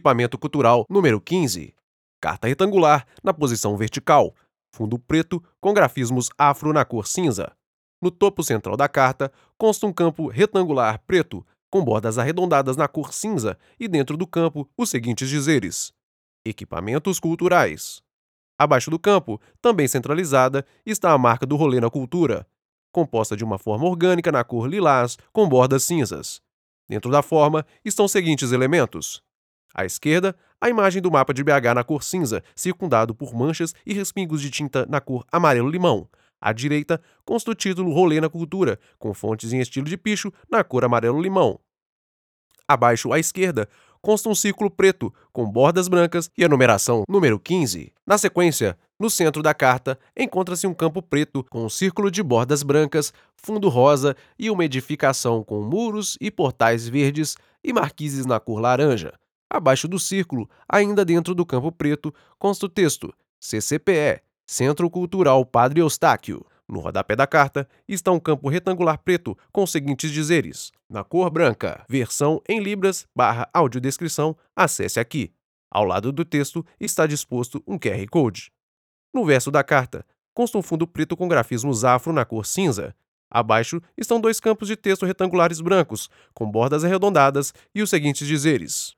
equipamento cultural número 15. Carta retangular na posição vertical. Fundo preto com grafismos afro na cor cinza. No topo central da carta, consta um campo retangular preto com bordas arredondadas na cor cinza e dentro do campo os seguintes dizeres: Equipamentos culturais. Abaixo do campo, também centralizada, está a marca do Rolê na Cultura, composta de uma forma orgânica na cor lilás com bordas cinzas. Dentro da forma estão os seguintes elementos: à esquerda, a imagem do mapa de BH na cor cinza, circundado por manchas e respingos de tinta na cor amarelo-limão. À direita, consta o título Rolê na Cultura, com fontes em estilo de picho na cor amarelo-limão. Abaixo à esquerda, consta um círculo preto com bordas brancas e a numeração número 15. Na sequência, no centro da carta, encontra-se um campo preto com um círculo de bordas brancas, fundo rosa e uma edificação com muros e portais verdes e marquises na cor laranja. Abaixo do círculo, ainda dentro do campo preto, consta o texto CCPE, Centro Cultural Padre Eustáquio. No rodapé da carta está um campo retangular preto com os seguintes dizeres: na cor branca, versão em libras / audiodescrição, acesse aqui. Ao lado do texto está disposto um QR Code. No verso da carta, consta um fundo preto com grafismos afro na cor cinza. Abaixo estão dois campos de texto retangulares brancos, com bordas arredondadas e os seguintes dizeres: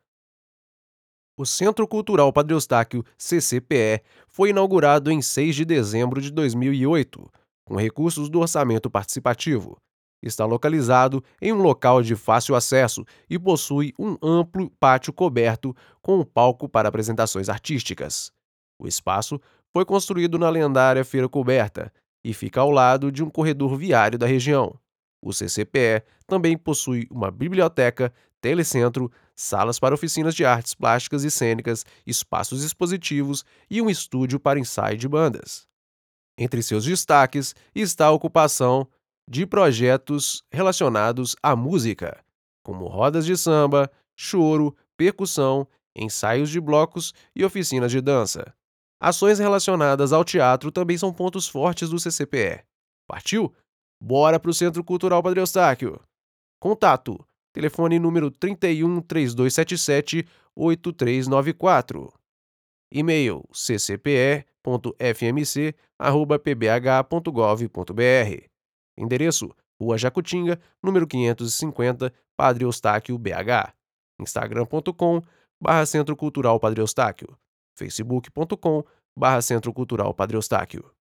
o Centro Cultural Padre Eustáquio, CCPE, foi inaugurado em 6 de dezembro de 2008, com recursos do orçamento participativo. Está localizado em um local de fácil acesso e possui um amplo pátio coberto com um palco para apresentações artísticas. O espaço foi construído na lendária Feira Coberta e fica ao lado de um corredor viário da região. O CCPE também possui uma biblioteca, telecentro, salas para oficinas de artes plásticas e cênicas, espaços expositivos e um estúdio para ensaio de bandas. Entre seus destaques está a ocupação de projetos relacionados à música, como rodas de samba, choro, percussão, ensaios de blocos e oficinas de dança. Ações relacionadas ao teatro também são pontos fortes do CCPE. Partiu? Bora pro Centro Cultural Padre Eustáquio! Contato: telefone número 31 3277 8394. E-mail: ccpe.fmc@pbh.gov.br. Endereço: Rua Jacutinga, número 550, Padre Eustáquio, BH. instagram.com/Centro Cultural Padre Eustáquio. facebook.com/Centro Cultural Padre Eustáquio.